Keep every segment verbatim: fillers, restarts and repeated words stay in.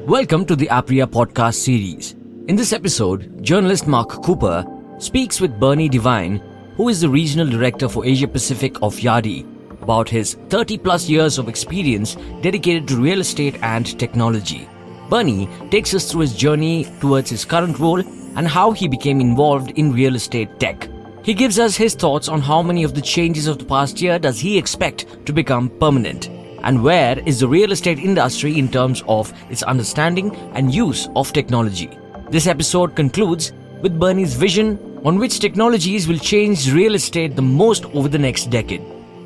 Welcome to the Apria podcast series. In this episode, journalist Mark Cooper speaks with Bernie Devine, who is the Regional Director for Asia Pacific of Yardi, about his thirty plus years of experience dedicated to real estate and technology. Bernie takes us through his journey towards his current role and how he became involved in real estate tech. He gives us his thoughts on how many of the changes of the past year does he expect to become permanent, and where is the real estate industry in terms of its understanding and use of technology. This episode concludes with Bernie's vision on which technologies will change real estate the most over the next decade.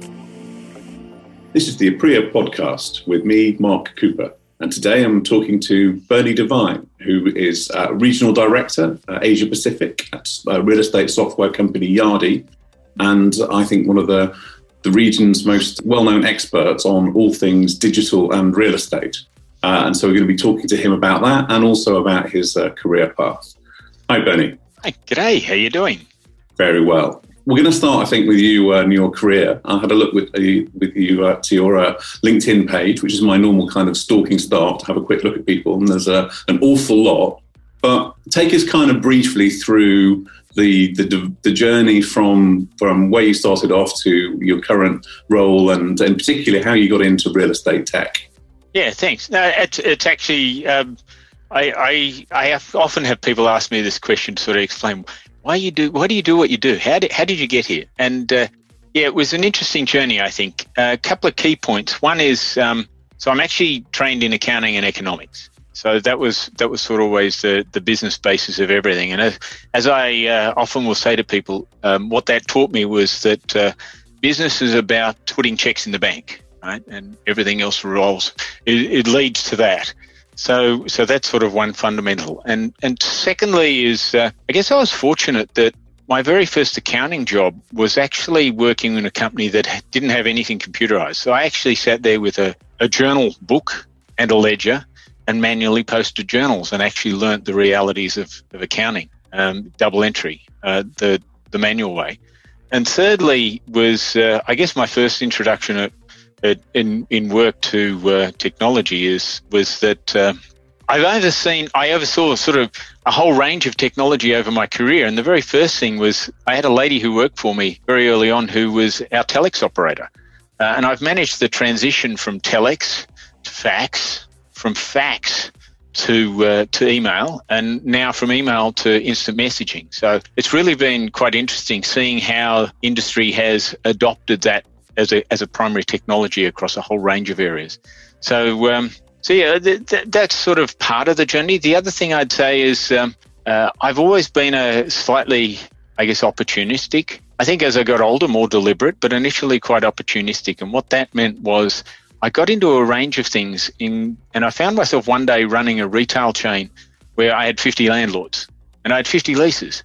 This is the Apria podcast with me, Mark Cooper. And today I'm talking to Bernie Devine, who is uh, Regional Director, uh, Asia Pacific at uh, real estate software company Yardi. And I think one of the the region's most well-known experts on all things digital and real estate. Uh, and so we're going to be talking to him about that and also about his uh, career path. Hi, Bernie. Hi, g'day. How you doing? Very well. We're going to start, I think, with you uh, and your career. I had a look with, uh, with you uh, to your uh, LinkedIn page, which is my normal kind of stalking start, to have a quick look at people. And there's uh, an awful lot. But take us kind of briefly through the the the journey from from where you started off to your current role, and and particularly how you got into real estate tech. Yeah, thanks. No, it's, it's actually um, I I I have often have people ask me this question to sort of explain why you do why do you do what you do? How did how did you get here? And uh, yeah, it was an interesting journey. I think a couple of key points. One is um, so I'm actually trained in accounting and economics. So that was that was sort of always the, the business basis of everything. And as, as I uh, often will say to people, um, what that taught me was that uh, business is about putting checks in the bank, right? And everything else revolves. It, it leads to that. So so that's sort of one fundamental. And and secondly is, uh, I guess I was fortunate that my very first accounting job was actually working in a company that didn't have anything computerized. So I actually sat there with a, a journal book and a ledger and manually posted journals and actually learnt the realities of, of accounting, um, double entry, uh, the the manual way. And thirdly was, uh, I guess, my first introduction at, at, in in work to uh, technology is was that uh, I've overseen, I oversaw sort of a whole range of technology over my career. And the very first thing was I had a lady who worked for me very early on who was our telex operator, uh, and I've managed the transition from telex to fax, from fax to uh, to email, and now from email to instant messaging. So it's really been quite interesting seeing how industry has adopted that as a as a primary technology across a whole range of areas. So um, so yeah, th- th- that's sort of part of the journey. The other thing I'd say is um, uh, I've always been a slightly, I guess, opportunistic. I think as I got older, more deliberate, but initially quite opportunistic. And what that meant was I got into a range of things in, and I found myself one day running a retail chain where I had fifty landlords and I had fifty leases.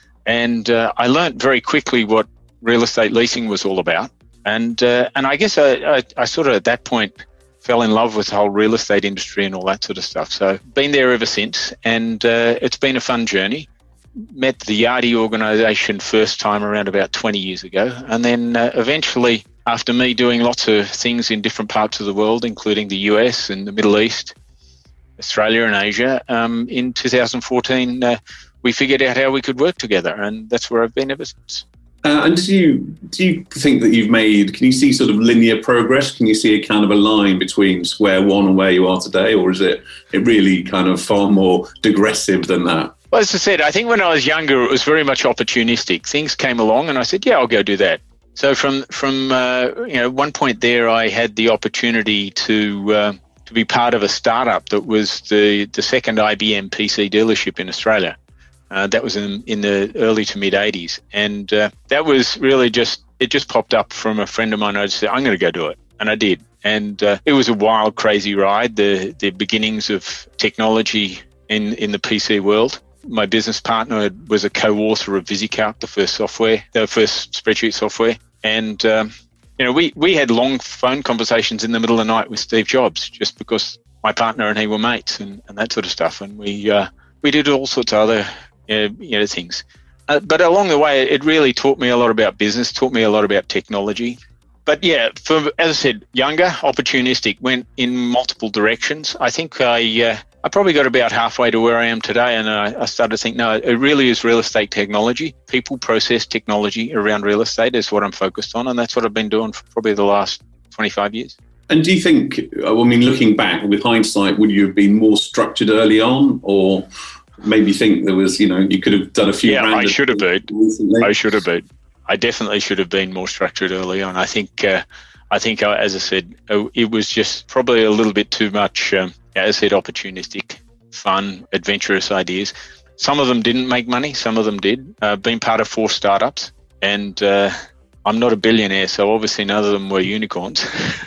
And uh, I learned very quickly what real estate leasing was all about. And uh, and I guess I, I, I sort of at that point fell in love with the whole real estate industry and all that sort of stuff. So been there ever since, and uh, it's been a fun journey. Met the Yardi organisation first time around about twenty years ago, and then uh, eventually, after me doing lots of things in different parts of the world, including the U S and the Middle East, Australia and Asia, um, in two thousand fourteen, uh, we figured out how we could work together, and that's where I've been ever since. Uh, and do you do you think that you've made, can you see sort of linear progress? Can you see a kind of a line between square one and where you are today, or is it, it really kind of far more digressive than that? Well, as I said, I think when I was younger, it was very much opportunistic. Things came along and I said, yeah, I'll go do that. So from from uh, you know one point there, I had the opportunity to uh, to be part of a startup that was the the second I B M P C dealership in Australia. Uh, that was in in the early to mid eighties, and uh, that was really just it just popped up from a friend of mine. I just said, I'm going to go do it, and I did. And uh, it was a wild, crazy ride. The the beginnings of technology in in the P C world. My business partner was a co-author of VisiCalc, the first software, the first spreadsheet software. And, um, you know, we, we had long phone conversations in the middle of the night with Steve Jobs just because my partner and he were mates and, and that sort of stuff. And we uh, we did all sorts of other you know, you know things. Uh, but along the way, it really taught me a lot about business, taught me a lot about technology. But yeah, for, as I said, younger, opportunistic, went in multiple directions. I think I uh, I probably got about halfway to where I am today, and I, I started to think, no, it really is real estate technology. People, process technology around real estate is what I'm focused on, and that's what I've been doing for probably the last twenty-five years. And do you think, I mean, looking back with hindsight, would you have been more structured early on, or maybe think there was, you know, you could have done a few? Yeah, I should have been. Recently? I should have been. I definitely should have been more structured early on. I think, uh, I think, uh, as I said, uh, it was just probably a little bit too much. Um, As I said, opportunistic, fun, adventurous ideas. Some of them didn't make money. Some of them did. Uh, been part of four startups, and uh, I'm not a billionaire, so obviously none of them were unicorns.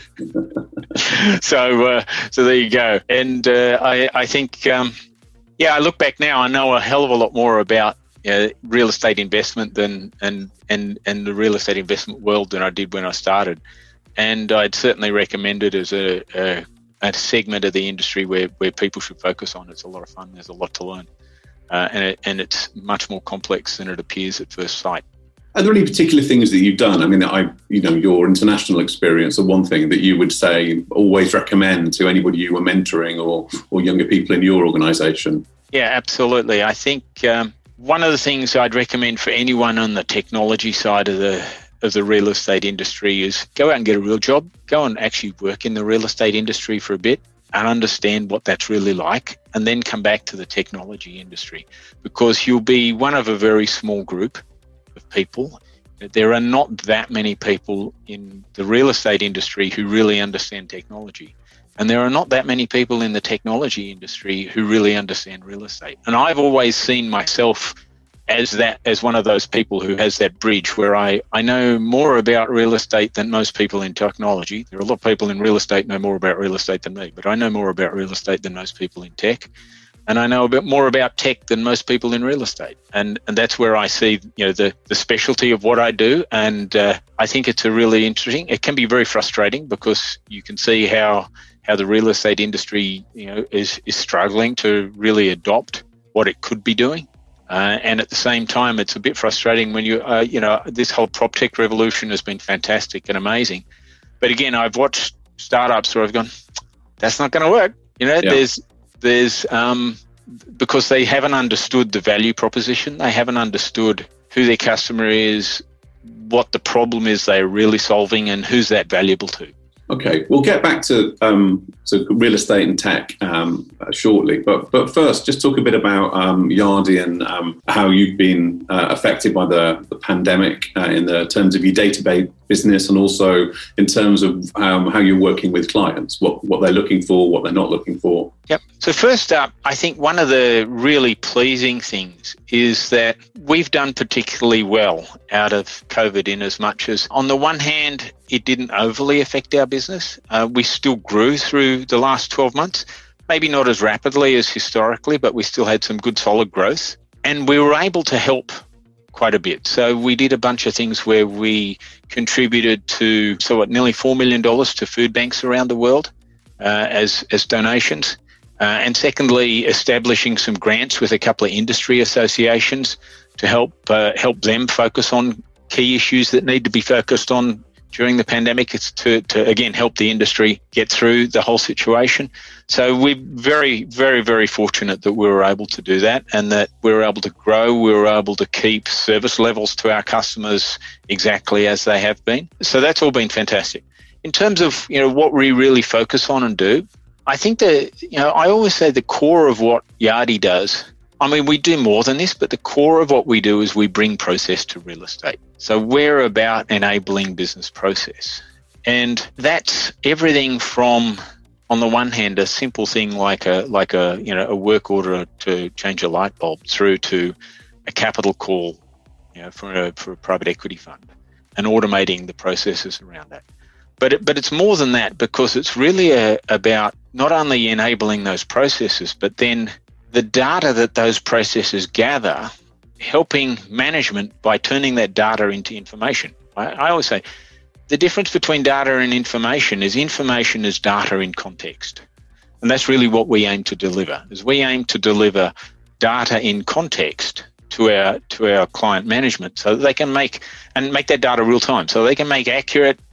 so, uh, so there you go. And uh, I, I think, um, yeah, I look back now. I know a hell of a lot more about uh, real estate investment than and and and the real estate investment world than I did when I started. And I'd certainly recommend it as a, a a segment of the industry where, where people should focus on. It's a lot of fun. There's a lot to learn. Uh, and, it, and it's much more complex than it appears at first sight. Are there any particular things that you've done? I mean, I, you know, your international experience are one thing that you would say always recommend to anybody you were mentoring or, or younger people in your organisation? Yeah, absolutely. I think um, one of the things I'd recommend for anyone on the technology side of the of the real estate industry is go out and get a real job, go and actually work in the real estate industry for a bit and understand what that's really like, and then come back to the technology industry, because you'll be one of a very small group of people. There are not that many people in the real estate industry who really understand technology. And there are not that many people in the technology industry who really understand real estate. And I've always seen myself as that, as one of those people who has that bridge where I, I know more about real estate than most people in technology. There are a lot of people in real estate know more about real estate than me, but I know more about real estate than most people in tech. And I know a bit more about tech than most people in real estate. And and that's where I see, you know, the, the specialty of what I do. And uh, I think it's a really interesting, it can be very frustrating because you can see how how the real estate industry, you know, is, is struggling to really adopt what it could be doing. Uh, and at the same time, it's a bit frustrating when you, uh, you know, this whole prop tech revolution has been fantastic and amazing. But again, I've watched startups where I've gone, that's not going to work. You know, yeah. there's, there's, um, because they haven't understood the value proposition. They haven't understood who their customer is, what the problem is they're really solving, and who's that valuable to. Okay, we'll get back to um, to real estate and tech um, uh, shortly, but but first, just talk a bit about um, Yardi and um, how you've been uh, affected by the, the pandemic uh, in the terms of your database business, and also in terms of um, how you're working with clients, what what they're looking for, what they're not looking for. Yep. So first up, I think one of the really pleasing things is that we've done particularly well out of COVID, in as much as, on the one hand, it didn't overly affect our business. Uh, we still grew through the last twelve months, maybe not as rapidly as historically, but we still had some good solid growth. And we were able to help quite a bit. So we did a bunch of things where we contributed to, so what, nearly four million dollars to food banks around the world uh, as, as donations. Uh, and secondly, establishing some grants with a couple of industry associations to help uh, help them focus on key issues that need to be focused on during the pandemic. It's to, to, again, help the industry get through the whole situation. So we're very, very, very fortunate that we were able to do that, and that we were able to grow. We were able to keep service levels to our customers exactly as they have been. So that's all been fantastic. In terms of, you know, what we really focus on and do, I think that, you know, I always say the core of what Yardi does, I mean, we do more than this, but the core of what we do is we bring process to real estate. So we're about enabling business process. And that's everything from, on the one hand, a simple thing like a, like a, you know, a work order to change a light bulb, through to a capital call, you know, for a, for a private equity fund, and automating the processes around that. But it, but it's more than that, because it's really a, about not only enabling those processes, but then the data that those processes gather, helping management by turning that data into information. I, I always say the difference between data and information is information is data in context. And that's really what we aim to deliver, is we aim to deliver data in context to our to our client management, so that they can make and make that data real time, so they can make accurate,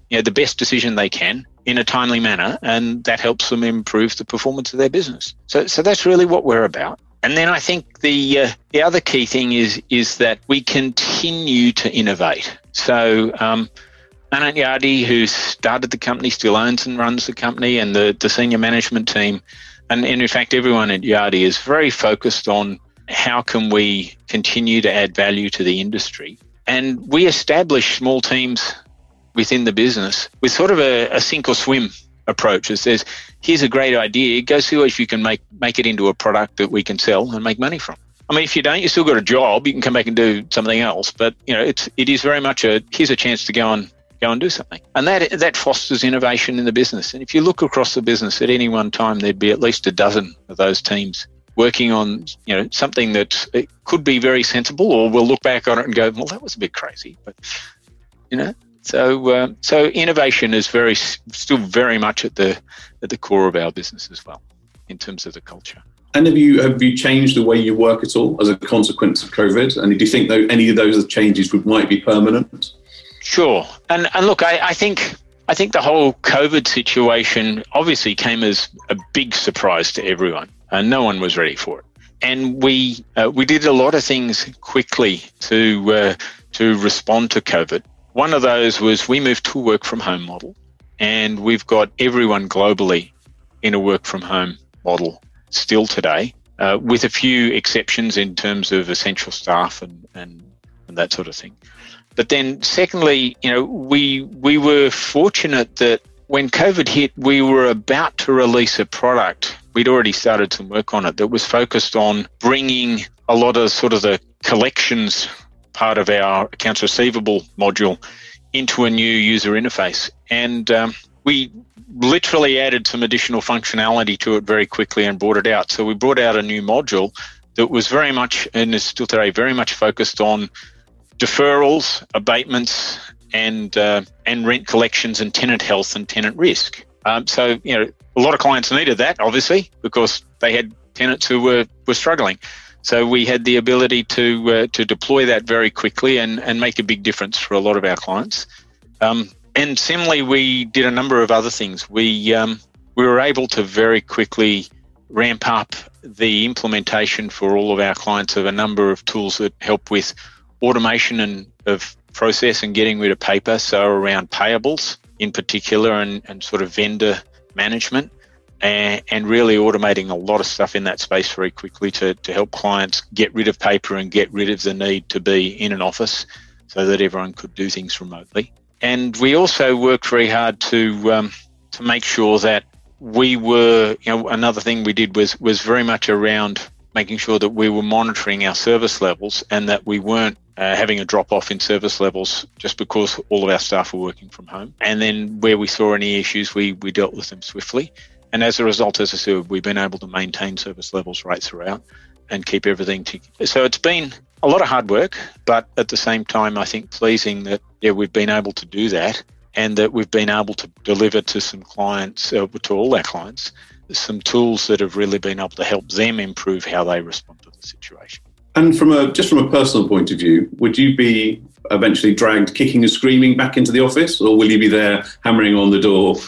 you know, the best decision they can in a timely manner, and that helps them improve the performance of their business. So, so that's really what we're about. And then I think the uh, the other key thing is is that we continue to innovate. So um, Anant Yardi, who started the company, still owns and runs the company, and the, the senior management team, and, and in fact everyone at Yardi is very focused on how can we continue to add value to the industry. And we establish small teams within the business with sort of a, a sink or swim approach. It says, here's a great idea, go see if you can make, make it into a product that we can sell and make money from. I mean, if you don't, you still got a job, you can come back and do something else. But, you know, it's, it is very much a, here's a chance to go and go and do something. And that that fosters innovation in the business. And if you look across the business at any one time, there'd be at least a dozen of those teams working on, you know, something that it could be very sensible, or we'll look back on it and go, well, that was a bit crazy. But, you know, so uh, so innovation is very still very much at the at the core of our business as well, in terms of the culture. And have you have you changed the way you work at all as a consequence of COVID? And do you think that any of those changes would might be permanent? Sure. And and look, I, I think I think the whole COVID situation obviously came as a big surprise to everyone, and no one was ready for it. And we uh, we did a lot of things quickly to uh, to respond to COVID. One of those was we moved to a work from home model, and we've got everyone globally in a work from home model still today, uh, with a few exceptions in terms of essential staff and, and, and that sort of thing. But then secondly, you know, we we were fortunate that when COVID hit, we were about to release a product. We'd already started some work on it that was focused on bringing a lot of sort of the collections part of our accounts receivable module into a new user interface. And um, we literally added some additional functionality to it very quickly and brought it out. So we brought out a new module that was very much, and is still today, very much focused on deferrals, abatements, and uh, and rent collections and tenant health and tenant risk. Um, so, you know, a lot of clients needed that, obviously, because they had tenants who were, were struggling. So we had the ability to uh, to deploy that very quickly and, and make a big difference for a lot of our clients. Um, and similarly, we did a number of other things. We um, we were able to very quickly ramp up the implementation for all of our clients of a number of tools that help with automation and of process and getting rid of paper. So around payables in particular, and, and sort of vendor management. And, and really automating a lot of stuff in that space very quickly to, to help clients get rid of paper and get rid of the need to be in an office so that everyone could do things remotely. And we also worked very hard to um, to make sure that we were, you know, another thing we did was was very much around making sure that we were monitoring our service levels and that we weren't uh, having a drop-off in service levels just because all of our staff were working from home. And then where we saw any issues, we we dealt with them swiftly. And as a result, as I said, we've been able to maintain service levels right throughout and keep everything together. So it's been a lot of hard work, but at the same time, I think pleasing that yeah we've been able to do that, and that we've been able to deliver to some clients, uh, to all our clients, some tools that have really been able to help them improve how they respond to the situation. And from a just from a personal point of view, would you be eventually dragged kicking and screaming back into the office, or will you be there hammering on the door,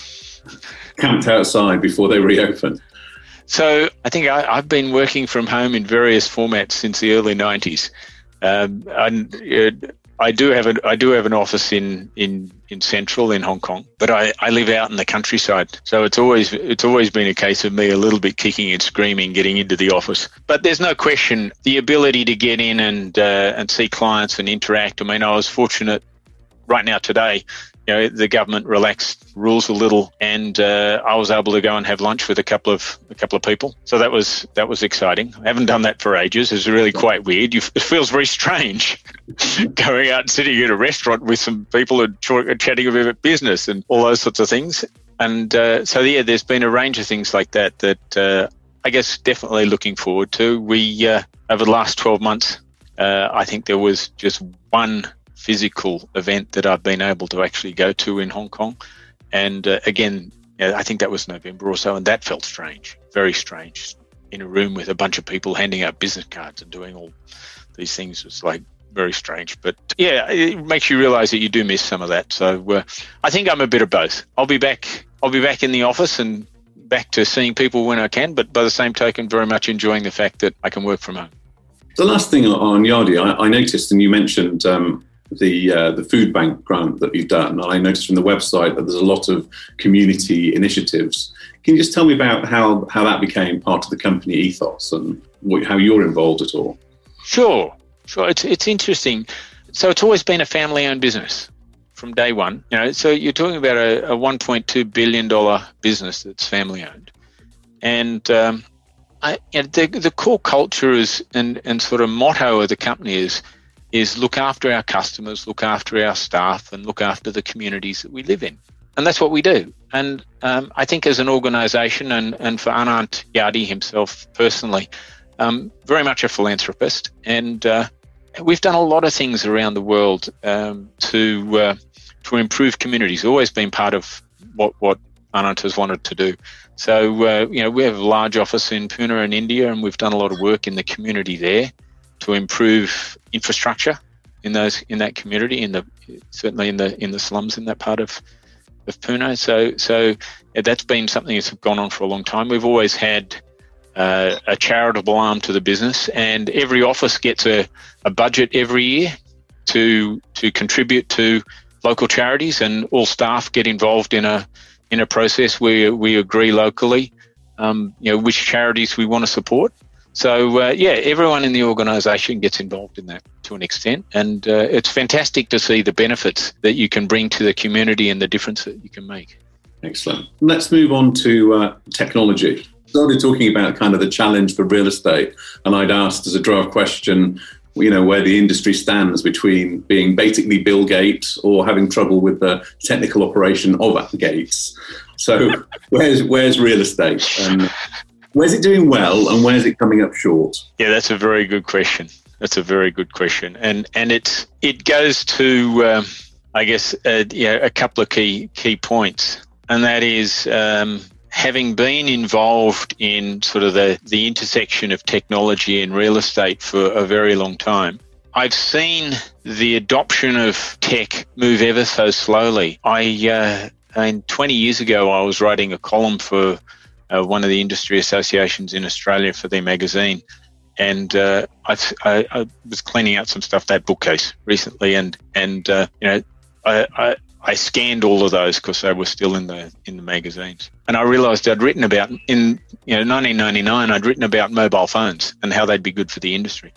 camped outside before they reopen? So I think I, I've been working from home in various formats since the early nineties. Um, and, uh, I do have an I do have an office in, in, in Central in Hong Kong, but I, I live out in the countryside, so it's always it's always been a case of me a little bit kicking and screaming getting into the office. But there's no question the ability to get in and uh, and see clients and interact. I mean, I was fortunate right now today. You know, the government relaxed rules a little, and uh, I was able to go and have lunch with a couple of a couple of people. So that was that was exciting. I haven't done that for ages. It's really quite weird. You, it feels very strange going out and sitting at a restaurant with some people and ch- chatting about business and all those sorts of things. And uh, so yeah, there's been a range of things like that that uh, I guess definitely looking forward to. We uh, over the last twelve months, uh, I think there was just one physical event that I've been able to actually go to in Hong Kong. And uh, again, I think that was November or so, and that felt strange, very strange, in a room with a bunch of people handing out business cards and doing all these things. It's like, very strange. But yeah, it makes you realise that you do miss some of that. So uh, I think I'm a bit of both. I'll be back. I'll be back in the office and back to seeing people when I can. But by the same token, very much enjoying the fact that I can work from home. The last thing on Yardi, I, I noticed, and you mentioned um, the uh, the food bank grant that you've done. And I noticed from the website that there's a lot of community initiatives. Can you just tell me about how, how that became part of the company ethos and what, how you're involved at all? Sure, sure. It's it's interesting. So it's always been a family-owned business from day one. You know, so you're talking about a, a one point two billion dollars business that's family-owned, and um, I, and the the core culture is and and sort of motto of the company is is look after our customers, look after our staff, and look after the communities that we live in. And that's what we do. And um, I think as an organisation, and, and for Anant Yardi himself personally, um, very much a philanthropist. And uh, we've done a lot of things around the world um, to uh, to improve communities. Always been part of what, what Anant has wanted to do. So, uh, you know, we have a large office in Pune in India, and we've done a lot of work in the community there to improve infrastructure in those in that community, in the certainly in the in the slums in that part of of Pune. So, so yeah, that's been something that's gone on for a long time. We've always had uh, a charitable arm to the business, and every office gets a, a budget every year to to contribute to local charities, and all staff get involved in a in a process where we agree locally, um, you know, which charities we want to support. So, uh, yeah, everyone in the organisation gets involved in that to an extent. And uh, it's fantastic to see the benefits that you can bring to the community and the difference that you can make. Excellent. Let's move on to uh, technology. Started talking about kind of the challenge for real estate. And I'd asked as a draft question, you know, where the industry stands between being basically Bill Gates or having trouble with the technical operation of Gates. So where's where's real estate? And where's it doing well, and where's it coming up short? Yeah, that's a very good question. That's a very good question, and and it's it goes to um, I guess uh, yeah, a couple of key key points, and that is um, having been involved in sort of the the intersection of technology and real estate for a very long time. I've seen the adoption of tech move ever so slowly. I, uh, I mean, twenty years ago, I was writing a column for Uh, one of the industry associations in Australia for their magazine, and uh, I, I, I was cleaning out some stuff, that bookcase recently, and and uh, you know I, I I scanned all of those because they were still in the in the magazines, and I realised I'd written about in you know nineteen ninety-nine I'd written about mobile phones and how they'd be good for the industry.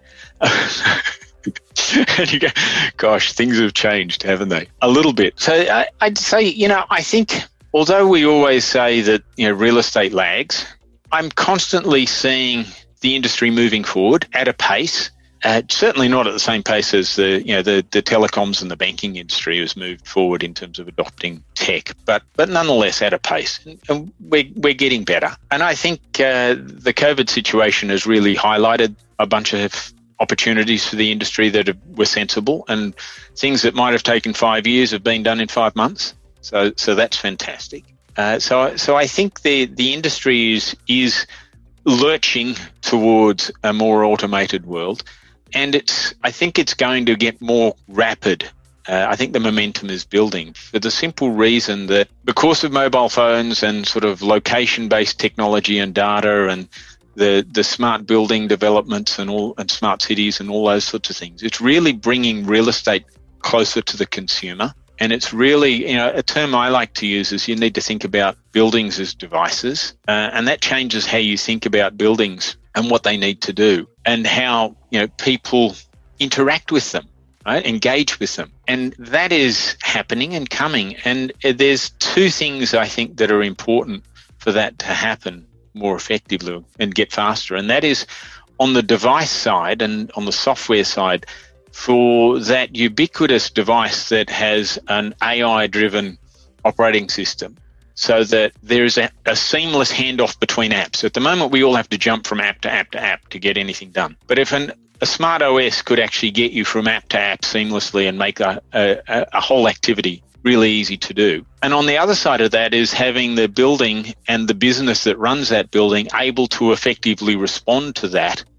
And you go, gosh, things have changed, haven't they? A little bit. So I, I'd say, you know, I think, although we always say that, you know, real estate lags, I'm constantly seeing the industry moving forward at a pace, uh, certainly not at the same pace as the, you know, the, the telecoms and the banking industry has moved forward in terms of adopting tech, but but nonetheless at a pace, and, and we're we're getting better. And I think uh, the COVID situation has really highlighted a bunch of opportunities for the industry that were sensible, and things that might have taken five years have been done in five months. So, so that's fantastic. Uh, so, so I think the the industry is is lurching towards a more automated world, and it's. I think it's going to get more rapid. Uh, I think the momentum is building for the simple reason that because of mobile phones and sort of location-based technology and data and the the smart building developments and all and smart cities and all those sorts of things, it's really bringing real estate closer to the consumer. And it's really, you know, a term I like to use is you need to think about buildings as devices, uh, and that changes how you think about buildings and what they need to do and how, you know, people interact with them, right? Engage with them. And that is happening and coming. And there's two things I think that are important for that to happen more effectively and get faster. And that is on the device side and on the software side, for that ubiquitous device that has an A I-driven operating system, so that there is a, a seamless handoff between apps. At the moment, we all have to jump from app to app to app to get anything done. But if an, a smart O S could actually get you from app to app seamlessly and make a, a, a whole activity really easy to do. And on the other side of that is having the building and the business that runs that building able to effectively respond to that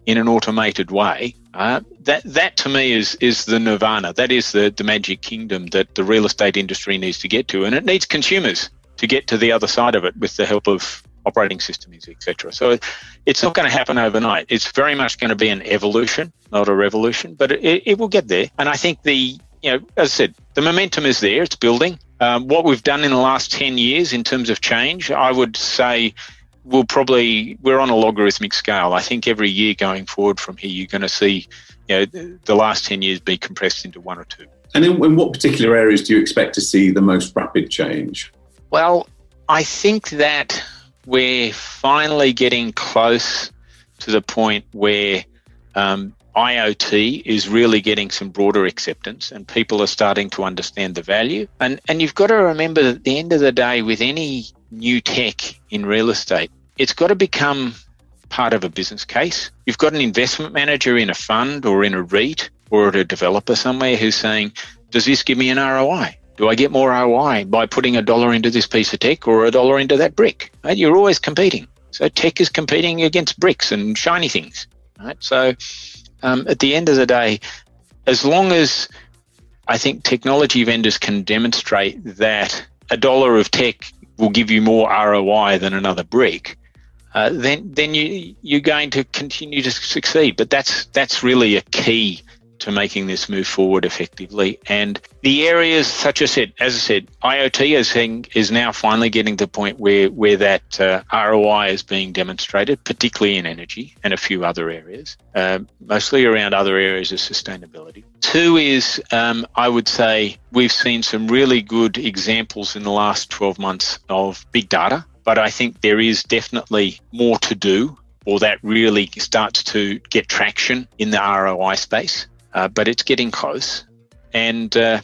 in an automated way, uh, that that to me is is the nirvana. That is the, the magic kingdom that the real estate industry needs to get to. And it needs consumers to get to the other side of it with the help of operating systems, et cetera. So it, it's not going to happen overnight. It's very much going to be an evolution, not a revolution, but it, it will get there. And I think the, you know, as I said, the momentum is there. It's building. Um, what we've done in the last ten years in terms of change, I would say we'll probably, we're on a logarithmic scale. I think every year going forward from here, you're going to see, you know, the last ten years be compressed into one or two. And in, in what particular areas do you expect to see the most rapid change? Well, I think that we're finally getting close to the point where um, IoT is really getting some broader acceptance and people are starting to understand the value. And and you've got to remember that at the end of the day, with any new tech in real estate, it's got to become part of a business case. You've got an investment manager in a fund or in a REIT or at a developer somewhere who's saying, does this give me an R O I? Do I get more R O I by putting a dollar into this piece of tech or a dollar into that brick? Right? You're always competing. So tech is competing against bricks and shiny things. Right? So um, at the end of the day, as long as I think technology vendors can demonstrate that a dollar of tech will give you more R O I than another brick, uh, then then you you're going to continue to succeed. But that's that's really a key to making this move forward effectively. And the areas, such as I said, as I said, IoT is, saying, is now finally getting to the point where, where that uh, R O I is being demonstrated, particularly in energy and a few other areas, uh, mostly around other areas of sustainability. Two is, um, I would say, we've seen some really good examples in the last twelve months of big data, but I think there is definitely more to do, or that really starts to get traction in the R O I space. Uh, but it's getting close. And uh,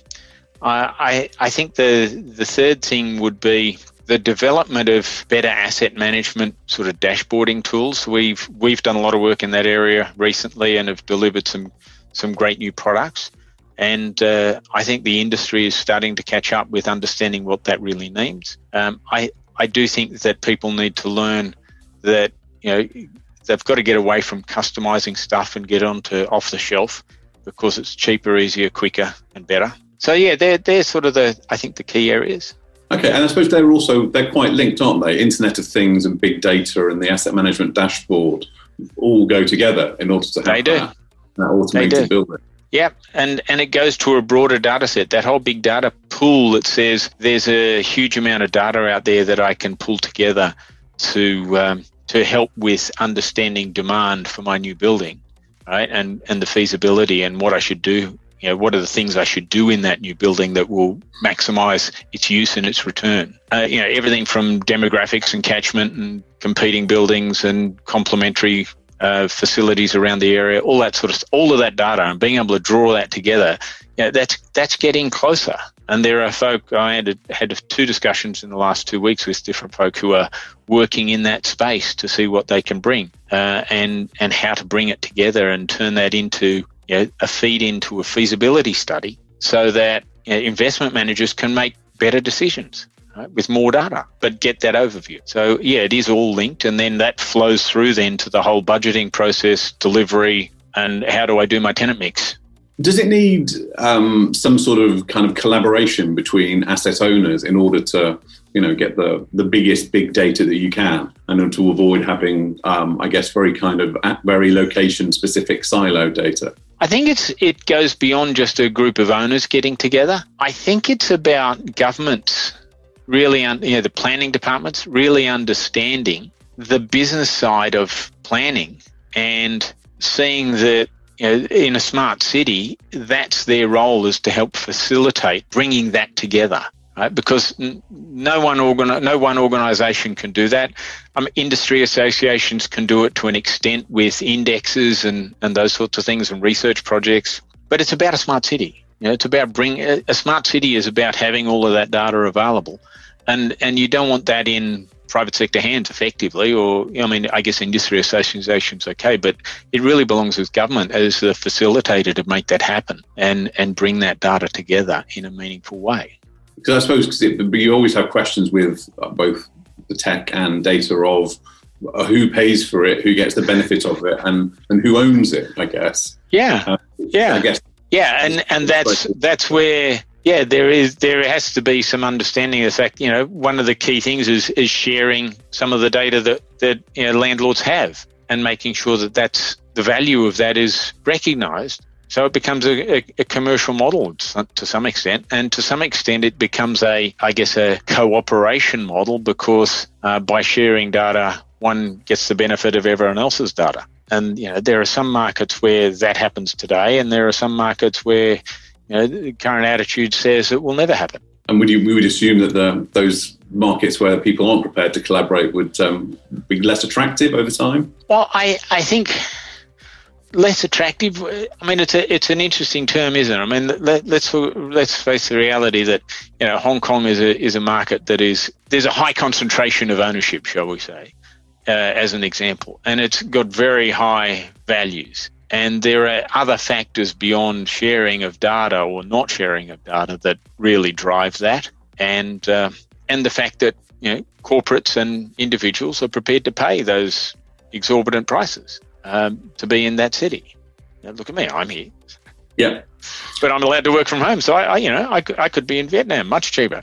I, I think the the third thing would be the development of better asset management sort of dashboarding tools. We've we've done a lot of work in that area recently and have delivered some some great new products. And uh, I think the industry is starting to catch up with understanding what that really means. Um, I I do think that people need to learn that, you know, they've got to get away from customizing stuff and get onto off the shelf, because it's cheaper, easier, quicker, and better. So yeah, they're they're sort of the I think the key areas. Okay, and I suppose they're also they're quite linked, aren't they? Internet of Things and big data and the asset management dashboard all go together in order to have they do. that, that automated building. Yeah, and and it goes to a broader data set. That whole big data pool that says there's a huge amount of data out there that I can pull together to um, to help with understanding demand for my new building. Right, and and the feasibility and what I should do, you know, what are the things I should do in that new building that will maximise its use and its return. Uh, you know, everything from demographics and catchment and competing buildings and complementary uh, facilities around the area, all that sort of, all of that data, and being able to draw that together. You know, that's that's getting closer. And there are folk, I had, had two discussions in the last two weeks with different folk who are working in that space to see what they can bring uh, and and how to bring it together and turn that into, you know, a feed into a feasibility study so that, you know, investment managers can make better decisions, right, with more data, but get that overview. So yeah, it is all linked, and then that flows through then to the whole budgeting process, delivery, and how do I do my tenant mix. Does it need um, some sort of kind of collaboration between asset owners in order to, you know, get the, the biggest big data that you can, and to avoid having, um, I guess, very kind of very location-specific silo data? I think it's it goes beyond just a group of owners getting together. I think it's about governments really, un- you know, the planning departments really understanding the business side of planning and seeing that, you know, in a smart city, that's their role, is to help facilitate bringing that together, right? Because no one organ, no one organisation can do that. Um, industry associations can do it to an extent with indexes and, and those sorts of things and research projects. But it's about a smart city. You know, it's about bring a, a smart city is about having all of that data available, and and you don't want that in private sector hands effectively, or, I mean, I guess industry associations okay, but it really belongs with government as the facilitator to make that happen and, and bring that data together in a meaningful way. Because I suppose cause it, you always have questions with both the tech and data of, who pays for it, who gets the benefit of it, and, and who owns it, I guess. Yeah, uh, yeah, I guess. Yeah, and, and that's that's where yeah there is there has to be some understanding of the fact, you know, one of the key things is is sharing some of the data that that you know landlords have and making sure that that's the value of that is recognised. So it becomes a, a, a commercial model to some extent, and to some extent it becomes a I guess a cooperation model because uh, by sharing data, one gets the benefit of everyone else's data. And, you know, there are some markets where that happens today, and there are some markets where, you know, the current attitude says it will never happen. And would you, we would assume that the, those markets where people aren't prepared to collaborate would um, be less attractive over time? Well, I, I think less attractive. I mean, it's a it's an interesting term, isn't it? I mean, let, let's let's face the reality that, you know, Hong Kong is a is a market that is there's a high concentration of ownership, shall we say. Uh, as an example, and it's got very high values. And there are other factors beyond sharing of data or not sharing of data that really drive that, and uh, and the fact that, you know, corporates and individuals are prepared to pay those exorbitant prices um, to be in that city. Now, look at me, I'm here. Yeah, but I'm allowed to work from home, so I, I you know, I could, I could be in Vietnam, much cheaper.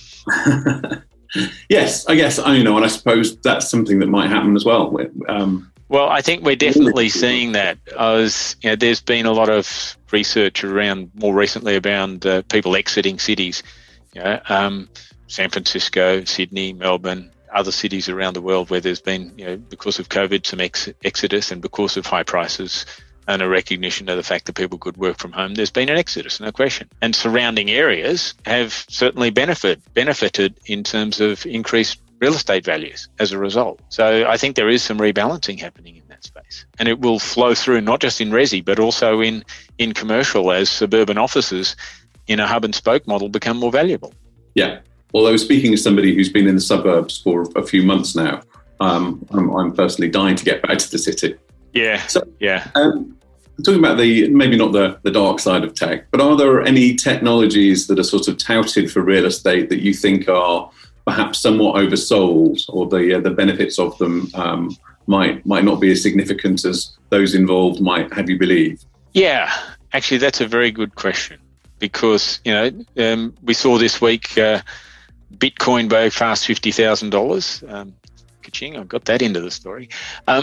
Yes, I guess, you know, and I suppose that's something that might happen as well. Um, well, I think we're definitely seeing that. As, you know, there's been a lot of research around more recently around uh, people exiting cities. You know, um, San Francisco, Sydney, Melbourne, other cities around the world where there's been, you know, because of COVID, some ex- exodus, and because of high prices and a recognition of the fact that people could work from home, there's been an exodus, no question. And surrounding areas have certainly benefit, benefited in terms of increased real estate values as a result. So I think there is some rebalancing happening in that space. And it will flow through not just in resi, but also in, in commercial as suburban offices in a hub and spoke model become more valuable. Yeah. Although speaking as somebody who's been in the suburbs for a few months now, um, I'm, I'm personally dying to get back to the city. Yeah, so, yeah. Um, talking about the, maybe not the, the dark side of tech, but are there any technologies that are sort of touted for real estate that you think are perhaps somewhat oversold, or the uh, the benefits of them um, might might not be as significant as those involved might have you believe? Yeah, actually, that's a very good question, because, you know, um, we saw this week uh, Bitcoin by past fifty thousand dollars. Um, ka-ching, I got that into the story. Um,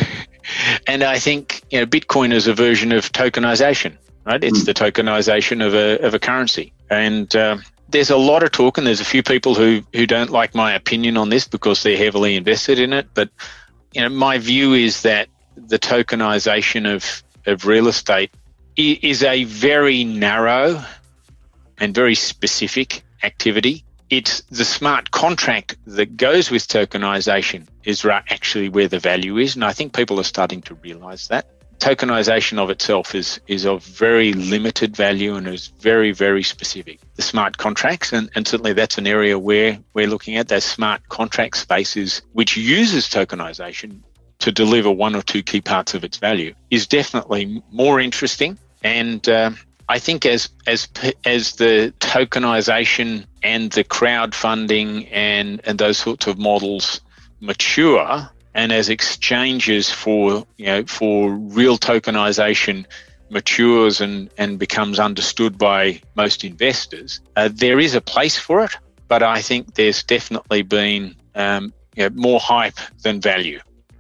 and I think, you know, Bitcoin is a version of tokenization, right? It's mm. the tokenization of a of a currency. And uh, there's a lot of talk, and there's a few people who, who don't like my opinion on this because they're heavily invested in it. But, you know, my view is that the tokenization of, of real estate is a very narrow and very specific activity. It's the smart contract that goes with tokenization is actually where the value is, and I think people are starting to realize that. Tokenization of itself is is of very limited value and is very, very specific. The smart contracts, and, and certainly that's an area where we're looking at, those smart contract spaces, which uses tokenization to deliver one or two key parts of its value, is definitely more interesting. And uh, I think as as as the tokenization and the crowdfunding and, and those sorts of models mature, and as exchanges for, you know, for real tokenization matures and, and becomes understood by most investors, uh, there is a place for it. But I think there's definitely been um, you know, more hype than value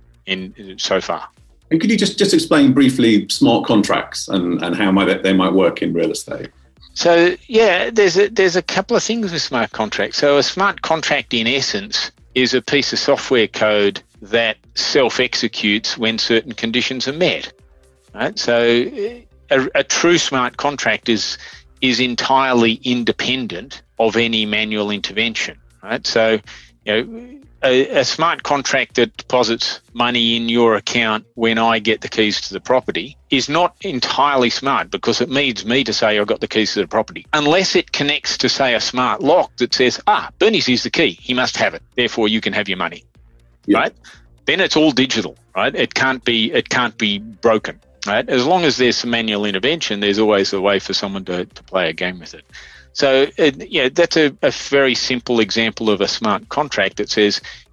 in so far. And could you just, just explain briefly smart contracts and, and how might they might work in real estate? So, yeah, there's a, there's a couple of things with smart contracts. So a smart contract, in essence, is a piece of software code that self-executes when certain conditions are met. Right? So a, a true smart contract is is entirely independent of any manual intervention. Right? So, you know, a, a smart contract that deposits money in your account when I get the keys to the property is not entirely smart, because it needs me to say I've got the keys to the property, unless it connects to, say, a smart lock that says, ah, Bernie sees the key, he must have it, therefore you can have your money. Yep. Right? Then it's all digital, right? It can't be it can't be broken, right? As long as there's some manual intervention, there's always a way for someone to, to play a game with it. So, it, yeah, that's a, a very simple example of a smart contract that says,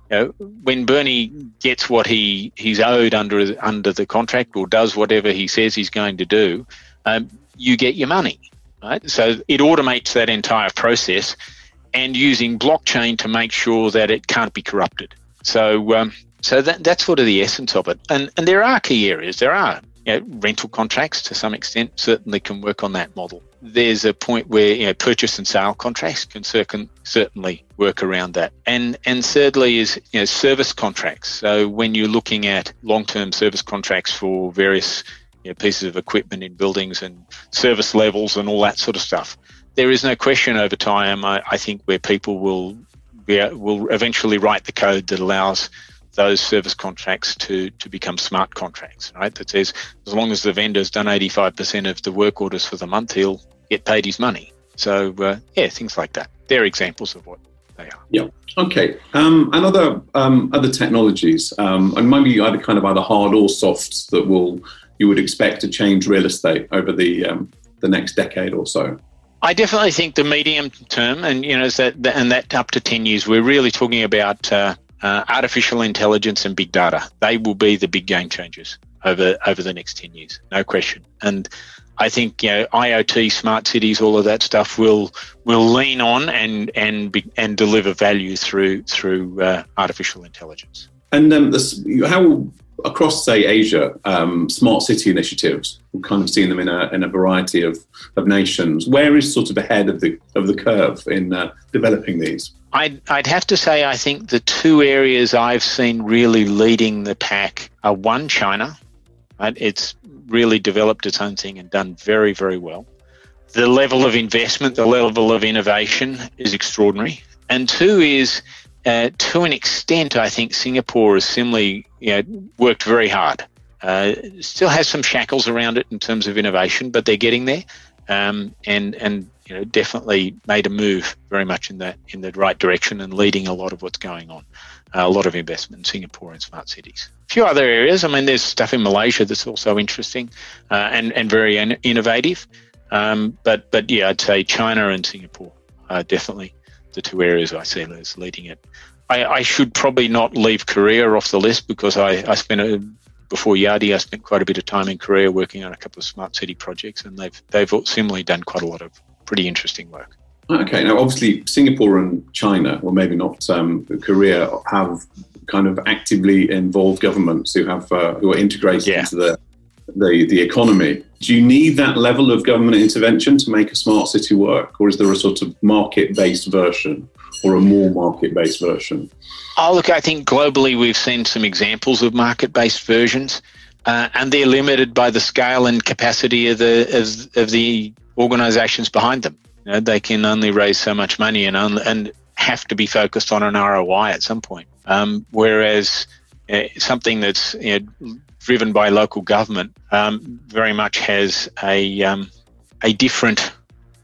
you know, when Bernie gets what he, he's owed under under the contract or does whatever he says he's going to do, um, you get your money, right? So it automates that entire process, and using blockchain to make sure that it can't be corrupted. So um, so that that's sort of the essence of it. And and there are key areas. There are you know, rental contracts to some extent certainly can work on that model. There's a point where you know, purchase and sale contracts can certain, certainly work around that. And and thirdly is you know, service contracts. So when you're looking at long-term service contracts for various you know, pieces of equipment in buildings and service levels and all that sort of stuff, there is no question over time, I, I think, where people will be, will eventually write the code that allows those service contracts to, to become smart contracts, right? That says as long as the vendor's done eighty-five percent of the work orders for the month, he'll get paid his money. So, uh, yeah, things like that. They're examples of what they are. Yeah. Okay. Um, and other um, other technologies, um, and maybe either kind of either hard or softs that will you would expect to change real estate over the um, the next decade or so. I definitely think the medium term, and you know, is that and that up to ten years, we're really talking about uh, uh, artificial intelligence and big data. They will be the big game changers over over the next ten years, no question. And I think you know, IoT, smart cities, all of that stuff will will lean on and and be, and deliver value through through uh, artificial intelligence. And um, this, how across, say, Asia, um, smart city initiatives, we've kind of seen them in a in a variety of, of nations. Where is sort of ahead of the of the curve in uh, developing these? I'd I'd have to say I think the two areas I've seen really leading the pack are one, China. Right? It's really developed its own thing and done very, very well. The level of investment, the level of innovation is extraordinary. And two is, uh, to an extent, I think Singapore has similarly you know, worked very hard. Uh, still has some shackles around it in terms of innovation, but they're getting there, um, and and you know definitely made a move very much in that in the right direction and leading a lot of what's going on. Uh, a lot of investment in Singapore and smart cities. A few other areas. I mean, there's stuff in Malaysia that's also interesting uh, and and very in- innovative. Um, but but yeah, I'd say China and Singapore are definitely the two areas I see as leading it. I, I should probably not leave Korea off the list because I, I spent a, before Yardi, I spent quite a bit of time in Korea working on a couple of smart city projects, and they've they've similarly done quite a lot of pretty interesting work. Okay, now obviously Singapore and China, or maybe not um, Korea, have kind of actively involved governments who have uh, who are integrated yeah. into the, the the economy. Do you need that level of government intervention to make a smart city work, or is there a sort of market-based version or a more market-based version? Oh, look, I think globally we've seen some examples of market-based versions, uh, and they're limited by the scale and capacity of the of, of the organisations behind them. You know, they can only raise so much money and un- and have to be focused on an R O I at some point. Um, whereas uh, something that's you know, driven by local government um, very much has a um, a different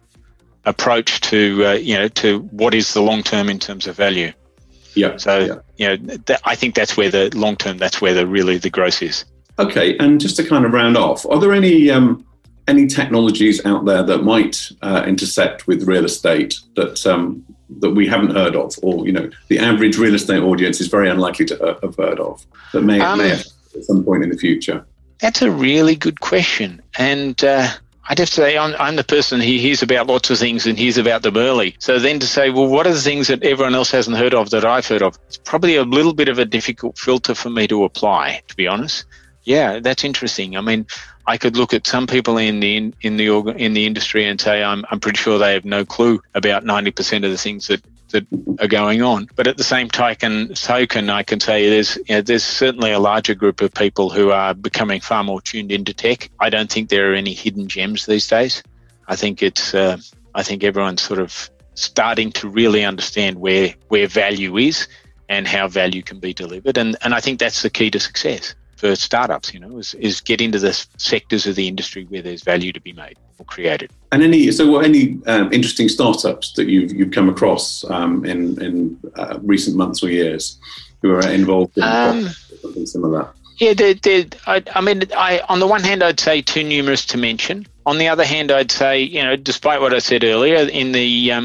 approach to uh, you know to what is the long term in terms of value. Yeah. So yeah. you know, th- I think that's where the long term. That's where the really the growth is. Okay, and just to kind of round off, are there any um, any technologies out there that might uh, intersect with real estate that um, that we haven't heard of, or you know, the average real estate audience is very unlikely to have heard of, that may, um, may have at some point in the future? That's a really good question, and uh, I'd have to say I'm, I'm the person who hears about lots of things and hears about them early. So then to say, well, what are the things that everyone else hasn't heard of that I've heard of? It's probably a little bit of a difficult filter for me to apply, to be honest. Yeah, that's interesting. I mean, I could look at some people in the in, in the in the industry and say I'm I'm pretty sure they have no clue about ninety percent of the things that, that are going on. But at the same token, token I can say there's you know, there's certainly a larger group of people who are becoming far more tuned into tech. I don't think there are any hidden gems these days. I think it's uh, I think everyone's sort of starting to really understand where where value is and how value can be delivered, and and I think that's the key to success for startups, you know, is, is get into the sectors of the industry where there's value to be made or created. And any so any um, interesting startups that you've you've come across um, in in uh, recent months or years who are involved in um, something similar? Yeah, they're, they're, I, I mean, I on the one hand, I'd say too numerous to mention. On the other hand, I'd say, you know, despite what I said earlier, in the um,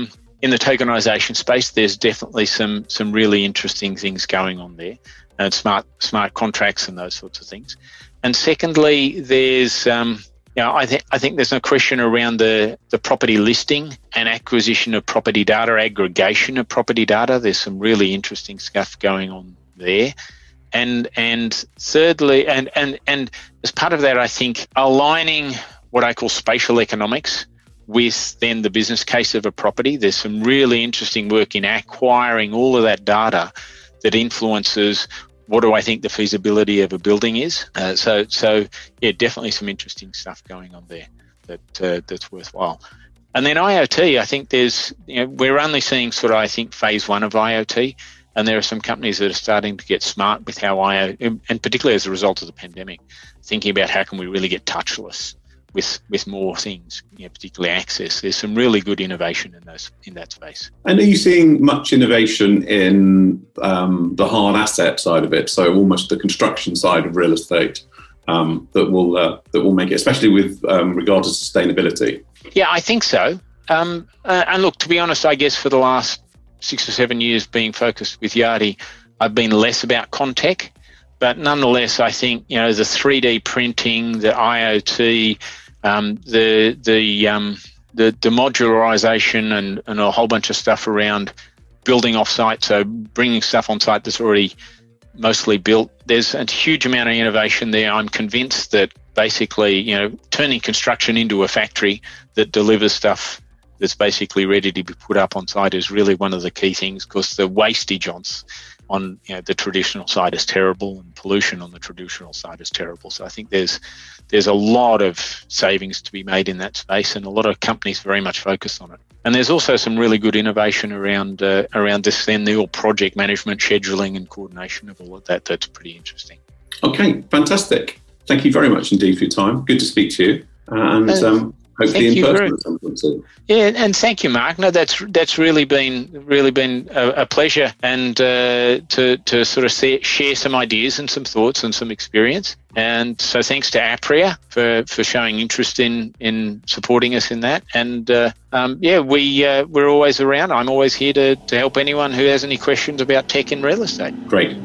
in the tokenization space, there's definitely some some really interesting things going on there, and smart smart contracts and those sorts of things. And secondly, there's um, you know, I think I think there's no question around the the property listing and acquisition of property data, aggregation of property data. There's some really interesting stuff going on there. And and thirdly, and and and as part of that, I think aligning what I call spatial economics with then the business case of a property. There's some really interesting work in acquiring all of that data that influences what do I think the feasibility of a building is. Uh, so so yeah, definitely some interesting stuff going on there that uh, that's worthwhile. And then IoT, I think there's you know we're only seeing sort of I think phase one of IoT. And there are some companies that are starting to get smart with how I O T, and particularly as a result of the pandemic, thinking about how can we really get touchless with with more things, you know, particularly access. There's some really good innovation in those in that space. And are you seeing much innovation in um, the hard asset side of it? So almost the construction side of real estate um, that will uh, that will make it, especially with um, regard to sustainability. Yeah, I think so. Um, uh, and look, to be honest, I guess for the last six or seven years being focused with Yardi, I've been less about Contech, but nonetheless, I think you know the three D printing, the IoT, um, the the um, the, the modularization, and, and a whole bunch of stuff around building off-site, so bringing stuff on site that's already mostly built. There's a huge amount of innovation there. I'm convinced that basically, you know, turning construction into a factory that delivers stuff that's basically ready to be put up on site is really one of the key things, because the wastage on, on you know, the traditional side is terrible, and pollution on the traditional side is terrible. So I think there's there's a lot of savings to be made in that space, and a lot of companies very much focus on it. And there's also some really good innovation around uh, around this then the all project management, scheduling and coordination of all of that. That's pretty interesting. Okay, fantastic. Thank you very much indeed for your time. Good to speak to you. Uh, and uh, um, hopefully Thank in you person very, at some point soon. Yeah, and thank you, Mark. No, that's that's really been really been a, a pleasure, and uh, to to sort of see, share some ideas and some thoughts and some experience. And so, thanks to Apria for, for showing interest in, in supporting us in that. And uh, um, yeah, we uh, we're always around. I'm always here to to help anyone who has any questions about tech and real estate. Great.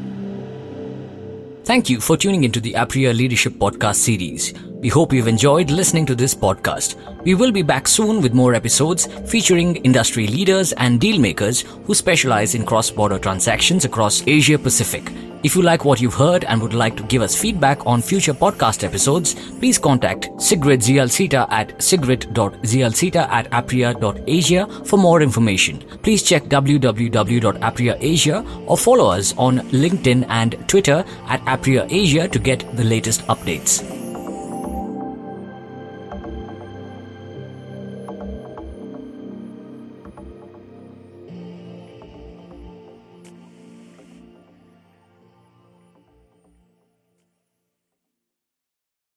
Thank you for tuning into the Apria Leadership Podcast series. We hope you've enjoyed listening to this podcast. We will be back soon with more episodes featuring industry leaders and deal makers who specialize in cross-border transactions across Asia Pacific. If you like what you've heard and would like to give us feedback on future podcast episodes, please contact Sigrid Zialsita at sigrid dot zialsita at apria dot asia for more information. Please check w w w dot apria asia or follow us on LinkedIn and Twitter at Apria Asia to get the latest updates.